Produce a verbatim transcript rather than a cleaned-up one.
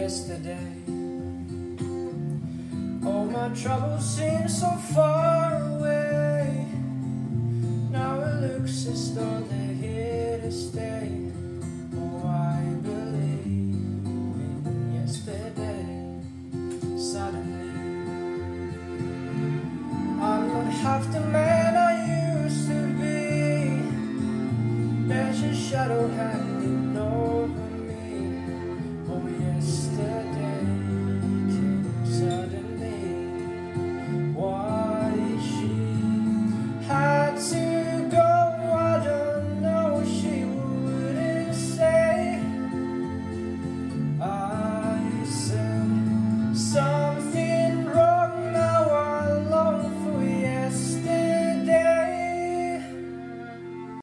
yesterday. All my troubles seem so far away. Now it looks as though they're here to stay. Oh, I believe in yesterday. Suddenly, I'm not half the man I used to be. There's a shadow hanging over